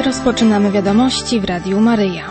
Rozpoczynamy wiadomości w Radiu Maryja.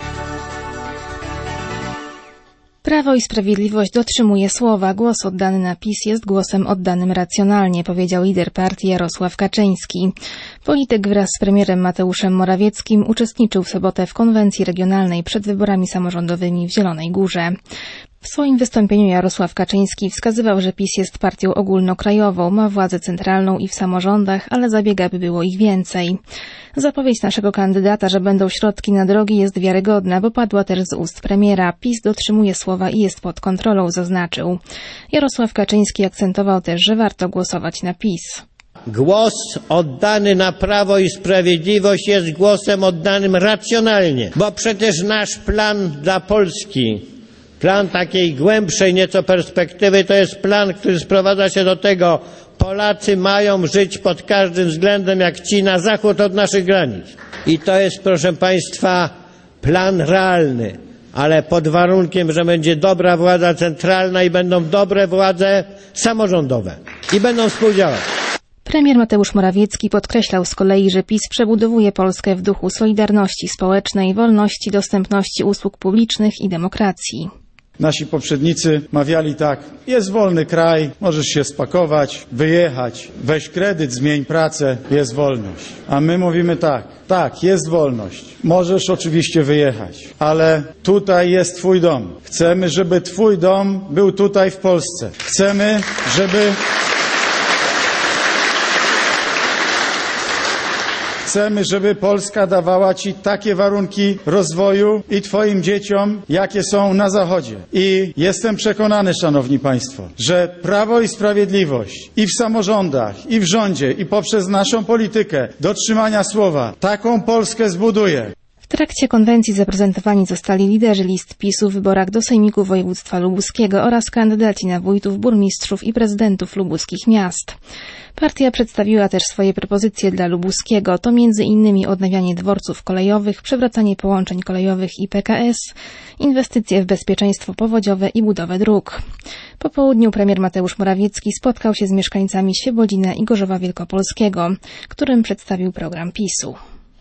Prawo i Sprawiedliwość dotrzymuje słowa. Głos oddany na PiS jest głosem oddanym racjonalnie, powiedział lider partii Jarosław Kaczyński. Polityk wraz z premierem Mateuszem Morawieckim uczestniczył w sobotę w konwencji regionalnej przed wyborami samorządowymi w Zielonej Górze. W swoim wystąpieniu Jarosław Kaczyński wskazywał, że PiS jest partią ogólnokrajową, ma władzę centralną i w samorządach, ale zabiega, by było ich więcej. Zapowiedź naszego kandydata, że będą środki na drogi, jest wiarygodna, bo padła też z ust premiera. PiS dotrzymuje słowa i jest pod kontrolą, zaznaczył. Jarosław Kaczyński akcentował też, że warto głosować na PiS. Głos oddany na Prawo i Sprawiedliwość jest głosem oddanym racjonalnie, bo przecież nasz plan dla Polski, plan takiej głębszej nieco perspektywy, to jest plan, który sprowadza się do tego, Polacy mają żyć pod każdym względem jak ci na zachód od naszych granic. I to jest, proszę Państwa, plan realny, ale pod warunkiem, że będzie dobra władza centralna i będą dobre władze samorządowe i będą współdziałać. Premier Mateusz Morawiecki podkreślał z kolei, że PiS przebudowuje Polskę w duchu solidarności społecznej, wolności, dostępności usług publicznych i demokracji. Nasi poprzednicy mawiali tak: jest wolny kraj, możesz się spakować, wyjechać, weź kredyt, zmień pracę, jest wolność. A my mówimy tak, jest wolność, możesz oczywiście wyjechać, ale tutaj jest Twój dom. Chcemy, żeby Twój dom był tutaj w Polsce. Chcemy, żeby Polska dawała Ci takie warunki rozwoju i Twoim dzieciom, jakie są na Zachodzie. I jestem przekonany, Szanowni Państwo, że Prawo i Sprawiedliwość i w samorządach, i w rządzie, i poprzez naszą politykę dotrzymania słowa taką Polskę zbuduje. W trakcie konwencji zaprezentowani zostali liderzy list PiS-u w wyborach do Sejmiku Województwa Lubuskiego oraz kandydaci na wójtów, burmistrzów i prezydentów lubuskich miast. Partia przedstawiła też swoje propozycje dla Lubuskiego. To m.in. odnawianie dworców kolejowych, przywracanie połączeń kolejowych i PKS, inwestycje w bezpieczeństwo powodziowe i budowę dróg. Po południu premier Mateusz Morawiecki spotkał się z mieszkańcami Świebodzina i Gorzowa Wielkopolskiego, którym przedstawił program PiS-u.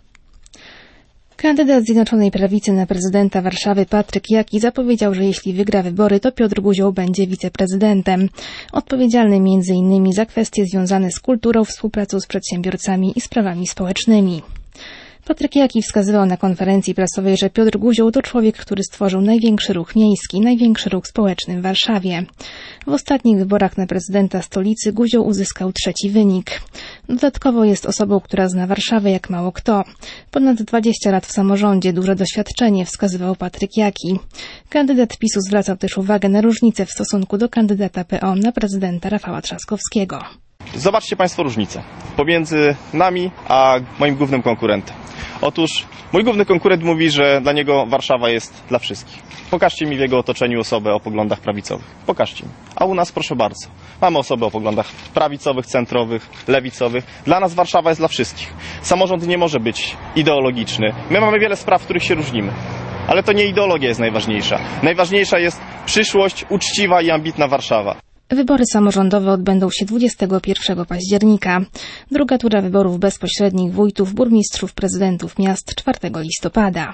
Kandydat Zjednoczonej Prawicy na prezydenta Warszawy Patryk Jaki zapowiedział, że jeśli wygra wybory, to Piotr Guzioł będzie wiceprezydentem, odpowiedzialny m.in. za kwestie związane z kulturą, współpracą z przedsiębiorcami i sprawami społecznymi. Patryk Jaki wskazywał na konferencji prasowej, że Piotr Guzioł to człowiek, który stworzył największy ruch miejski, największy ruch społeczny w Warszawie. W ostatnich wyborach na prezydenta stolicy Guzioł uzyskał 3. wynik. Dodatkowo jest osobą, która zna Warszawę jak mało kto. Ponad 20 lat w samorządzie, duże doświadczenie, wskazywał Patryk Jaki. Kandydat PiS-u zwracał też uwagę na różnicę w stosunku do kandydata PO na prezydenta Rafała Trzaskowskiego. Zobaczcie Państwo różnicę pomiędzy nami a moim głównym konkurentem. Otóż mój główny konkurent mówi, że dla niego Warszawa jest dla wszystkich. Pokażcie mi w jego otoczeniu osobę o poglądach prawicowych. Pokażcie mi. A u nas, proszę bardzo, mamy osoby o poglądach prawicowych, centrowych, lewicowych. Dla nas Warszawa jest dla wszystkich. Samorząd nie może być ideologiczny. My mamy wiele spraw, w których się różnimy. Ale to nie ideologia jest najważniejsza. Najważniejsza jest przyszłość, uczciwa i ambitna Warszawa. Wybory samorządowe odbędą się 21 października. Druga tura wyborów bezpośrednich wójtów, burmistrzów, prezydentów miast 4 listopada.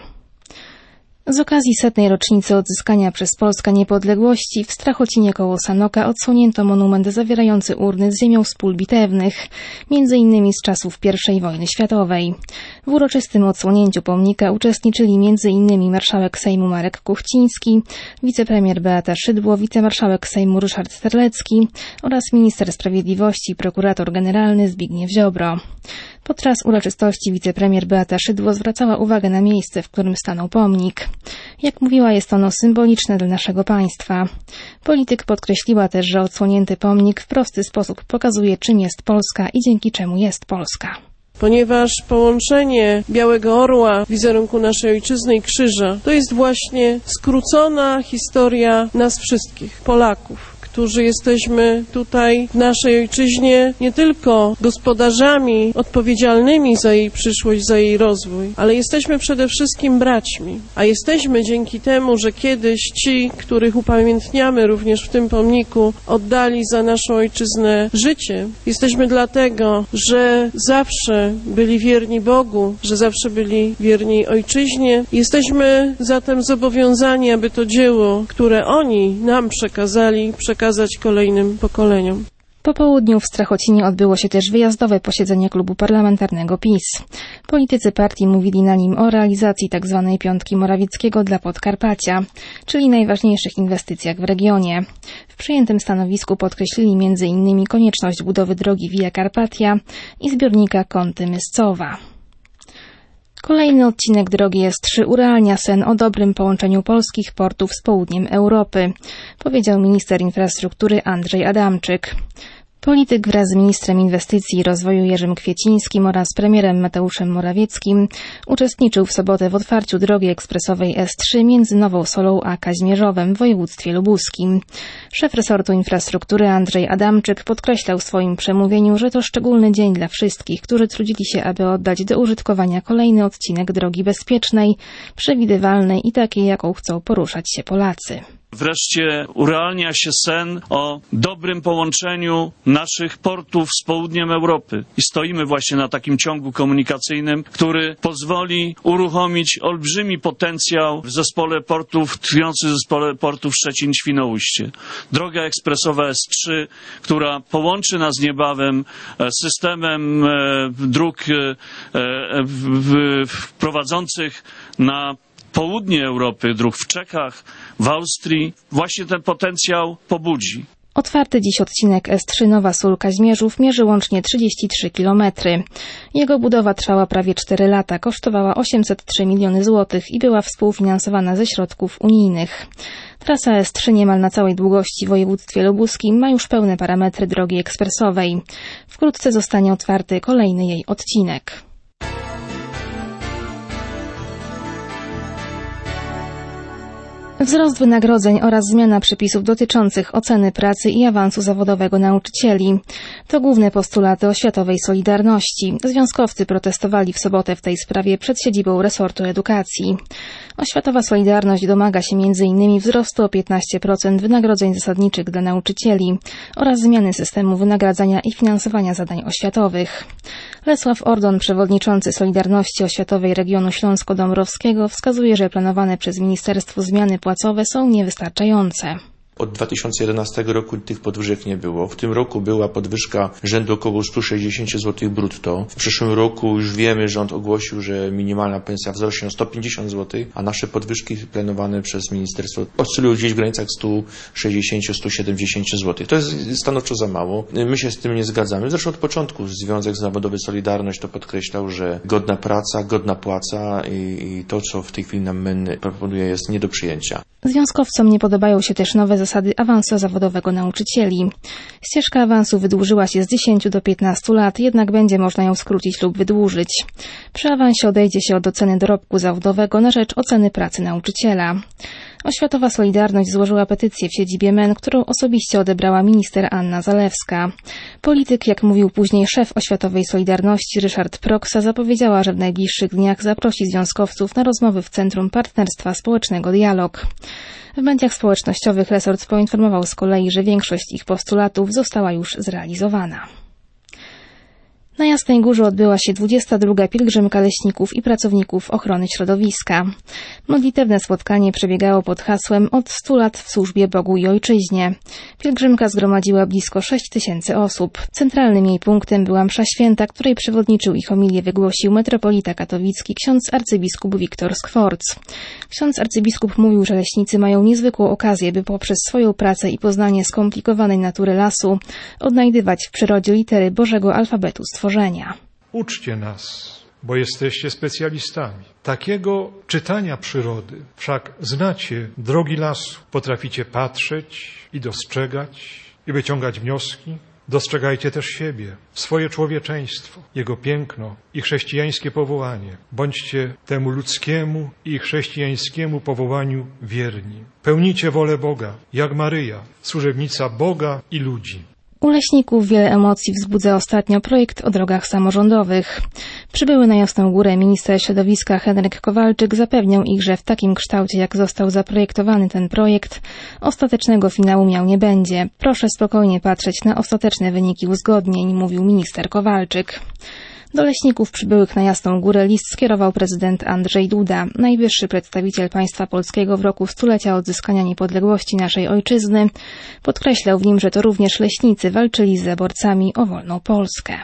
Z okazji 100. rocznicy odzyskania przez Polskę niepodległości w Strachocinie koło Sanoka odsłonięto monument zawierający urny z ziemią z pól bitewnych, m.in. z czasów I wojny światowej. W uroczystym odsłonięciu pomnika uczestniczyli m.in. marszałek Sejmu Marek Kuchciński, wicepremier Beata Szydło, wicemarszałek Sejmu Ryszard Terlecki oraz minister sprawiedliwości i prokurator generalny Zbigniew Ziobro. Podczas uroczystości wicepremier Beata Szydło zwracała uwagę na miejsce, w którym stanął pomnik. Jak mówiła, jest ono symboliczne dla naszego państwa. Polityk podkreśliła też, że odsłonięty pomnik w prosty sposób pokazuje, czym jest Polska i dzięki czemu jest Polska. Ponieważ połączenie Białego Orła, wizerunku naszej ojczyzny i krzyża to jest właśnie skrócona historia nas wszystkich, Polaków, którzy jesteśmy tutaj w naszej ojczyźnie nie tylko gospodarzami odpowiedzialnymi za jej przyszłość, za jej rozwój, ale jesteśmy przede wszystkim braćmi. A jesteśmy dzięki temu, że kiedyś ci, których upamiętniamy również w tym pomniku, oddali za naszą ojczyznę życie. Jesteśmy dlatego, że zawsze byli wierni Bogu, że zawsze byli wierni ojczyźnie. Jesteśmy zatem zobowiązani, aby to dzieło, które oni nam przekazali, przekazać kolejnym pokoleniom. Po południu w Strachocinie odbyło się też wyjazdowe posiedzenie klubu parlamentarnego PiS. Politycy partii mówili na nim o realizacji tzw. piątki Morawieckiego dla Podkarpacia, czyli najważniejszych inwestycjach w regionie. W przyjętym stanowisku podkreślili m.in. konieczność budowy drogi Via Carpatia i zbiornika Kąty-Myscowa. Kolejny odcinek drogi S3 urealnia sen o dobrym połączeniu polskich portów z południem Europy, powiedział minister infrastruktury Andrzej Adamczyk. Polityk wraz z ministrem inwestycji i rozwoju Jerzym Kwiecińskim oraz premierem Mateuszem Morawieckim uczestniczył w sobotę w otwarciu drogi ekspresowej S3 między Nową Solą a Kazimierzowem w województwie lubuskim. Szef resortu infrastruktury Andrzej Adamczyk podkreślał w swoim przemówieniu, że to szczególny dzień dla wszystkich, którzy trudzili się, aby oddać do użytkowania kolejny odcinek drogi bezpiecznej, przewidywalnej i takiej, jaką chcą poruszać się Polacy. Wreszcie urealnia się sen o dobrym połączeniu naszych portów z południem Europy. I stoimy właśnie na takim ciągu komunikacyjnym, który pozwoli uruchomić olbrzymi potencjał w zespole portów, tkwiący w zespole portów Szczecin-Świnoujście. Droga ekspresowa S3, która połączy nas niebawem z systemem dróg prowadzących na południe Europy, dróg w Czechach, w Austrii, właśnie ten potencjał pobudzi. Otwarty dziś odcinek S3 Nowa Sól-Kazimierzów mierzy łącznie 33 km. Jego budowa trwała prawie 4 lata, kosztowała 803 miliony złotych i była współfinansowana ze środków unijnych. Trasa S3 niemal na całej długości w województwie lubuskim ma już pełne parametry drogi ekspresowej. Wkrótce zostanie otwarty kolejny jej odcinek. Wzrost wynagrodzeń oraz zmiana przepisów dotyczących oceny pracy i awansu zawodowego nauczycieli. To główne postulaty oświatowej Solidarności. Związkowcy protestowali w sobotę w tej sprawie przed siedzibą resortu edukacji. Oświatowa Solidarność domaga się m.in. wzrostu o 15% wynagrodzeń zasadniczych dla nauczycieli oraz zmiany systemu wynagradzania i finansowania zadań oświatowych. Lesław Ordon, przewodniczący Solidarności Oświatowej Regionu Śląsko-Dąbrowskiego, wskazuje, że planowane przez ministerstwo zmiany płacowe są niewystarczające. Od 2011 roku tych podwyżek nie było. W tym roku była podwyżka rzędu około 160 zł brutto. W przyszłym roku już wiemy, rząd ogłosił, że minimalna pensja wzrośnie o 150 zł, a nasze podwyżki planowane przez ministerstwo oscylują gdzieś w granicach 160-170 zł. To jest stanowczo za mało. My się z tym nie zgadzamy. Zresztą od początku Związek Zawodowy Solidarność to podkreślał, że godna praca, godna płaca i to, co w tej chwili nam MEN proponuje, jest nie do przyjęcia. Związkowcom nie podobają się też nowe zasady awansu zawodowego nauczycieli. Ścieżka awansu wydłużyła się z 10 do 15 lat, jednak będzie można ją skrócić lub wydłużyć. Przy awansie odejdzie się od oceny dorobku zawodowego na rzecz oceny pracy nauczyciela. Oświatowa Solidarność złożyła petycję w siedzibie MEN, którą osobiście odebrała minister Anna Zalewska. Polityk, jak mówił później szef Oświatowej Solidarności Ryszard Proksa, zapowiedziała, że w najbliższych dniach zaprosi związkowców na rozmowy w Centrum Partnerstwa Społecznego Dialog. W mediach społecznościowych resort poinformował z kolei, że większość ich postulatów została już zrealizowana. Na Jasnej Górze odbyła się 22. pielgrzymka leśników i pracowników ochrony środowiska. Modlitewne spotkanie przebiegało pod hasłem „Od 100 lat w służbie Bogu i Ojczyźnie”. Pielgrzymka zgromadziła blisko 6 000 osób. Centralnym jej punktem była msza święta, której przewodniczył i homilię wygłosił metropolita katowicki ksiądz arcybiskup Wiktor Skworc. Ksiądz arcybiskup mówił, że leśnicy mają niezwykłą okazję, by poprzez swoją pracę i poznanie skomplikowanej natury lasu odnajdywać w przyrodzie litery Bożego alfabetu stworzenia. Uczcie nas, bo jesteście specjalistami takiego czytania przyrody. Wszak znacie drogi lasu, potraficie patrzeć i dostrzegać i wyciągać wnioski. Dostrzegajcie też siebie, swoje człowieczeństwo, jego piękno i chrześcijańskie powołanie. Bądźcie temu ludzkiemu i chrześcijańskiemu powołaniu wierni. Pełnijcie wolę Boga, jak Maryja, służebnica Boga i ludzi. U leśników wiele emocji wzbudza ostatnio projekt o drogach samorządowych. Przybyły na Jasną Górę minister środowiska Henryk Kowalczyk zapewniał ich, że w takim kształcie, jak został zaprojektowany ten projekt, ostatecznego finału miał nie będzie. Proszę spokojnie patrzeć na ostateczne wyniki uzgodnień, mówił minister Kowalczyk. Do leśników przybyłych na Jasną Górę list skierował prezydent Andrzej Duda, najwyższy przedstawiciel państwa polskiego w roku stulecia odzyskania niepodległości naszej ojczyzny. Podkreślał w nim, że to również leśnicy walczyli z zaborcami o wolną Polskę.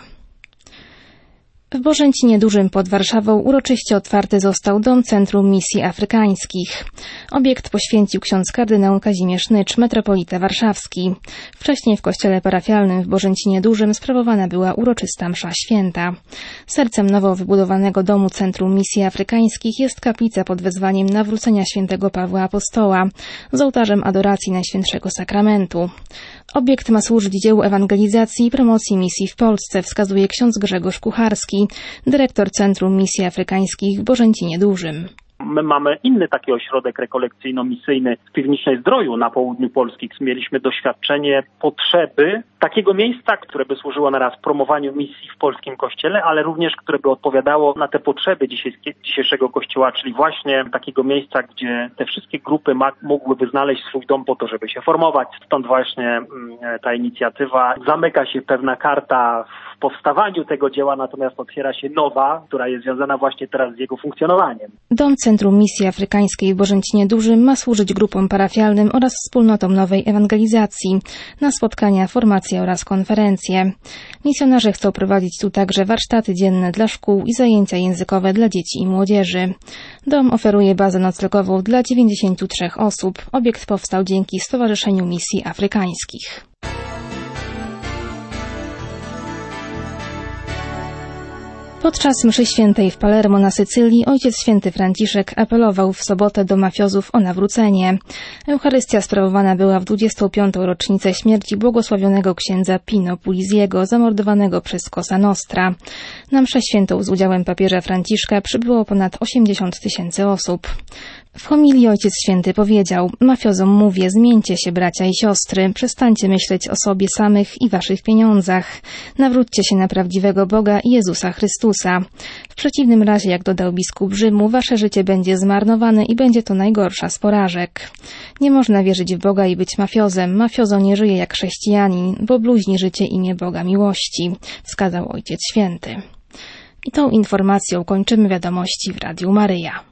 W Bożęcinie Dużym pod Warszawą uroczyście otwarty został Dom Centrum Misji Afrykańskich. Obiekt poświęcił ksiądz kardynał Kazimierz Nycz, metropolita warszawski. Wcześniej w kościele parafialnym w Bożęcinie Dużym sprawowana była uroczysta msza święta. Sercem nowo wybudowanego Domu Centrum Misji Afrykańskich jest kaplica pod wezwaniem nawrócenia świętego Pawła Apostoła z ołtarzem adoracji Najświętszego Sakramentu. Obiekt ma służyć dziełu ewangelizacji i promocji misji w Polsce, wskazuje ksiądz Grzegorz Kucharski, dyrektor Centrum Misji Afrykańskich w Bożęcinie Dużym. My mamy inny taki ośrodek rekolekcyjno-misyjny w Piwnicznej Zdroju na południu Polski. Mieliśmy doświadczenie potrzeby takiego miejsca, które by służyło naraz promowaniu misji w polskim kościele, ale również które by odpowiadało na te potrzeby dzisiejszego kościoła, czyli właśnie takiego miejsca, gdzie te wszystkie grupy mogłyby znaleźć swój dom po to, żeby się formować. Stąd właśnie ta inicjatywa. Zamyka się pewna karta w powstawaniu tego dzieła, natomiast otwiera się nowa, która jest związana właśnie teraz z jego funkcjonowaniem. Dom Centrum Misji Afrykańskiej w Bożęcinie Dużym ma służyć grupom parafialnym oraz wspólnotom nowej ewangelizacji na spotkania, formacje oraz konferencje. Misjonarze chcą prowadzić tu także warsztaty dzienne dla szkół i zajęcia językowe dla dzieci i młodzieży. Dom oferuje bazę noclegową dla 93 osób. Obiekt powstał dzięki Stowarzyszeniu Misji Afrykańskich. Podczas mszy świętej w Palermo na Sycylii Ojciec Święty Franciszek apelował w sobotę do mafiozów o nawrócenie. Eucharystia sprawowana była w 25. rocznicę śmierci błogosławionego księdza Pino Puliziego, zamordowanego przez Cosa Nostra. Na mszę świętą z udziałem papieża Franciszka przybyło ponad 80 000 osób. W homilii Ojciec Święty powiedział: mafiozom mówię, zmieńcie się bracia i siostry, przestańcie myśleć o sobie samych i waszych pieniądzach. Nawróćcie się na prawdziwego Boga i Jezusa Chrystusa. W przeciwnym razie, jak dodał biskup Rzymu, wasze życie będzie zmarnowane i będzie to najgorsza z porażek. Nie można wierzyć w Boga i być mafiozem. Mafiozo nie żyje jak chrześcijanin, bo bluźni życie imię Boga miłości, wskazał Ojciec Święty. I tą informacją kończymy wiadomości w Radiu Maryja.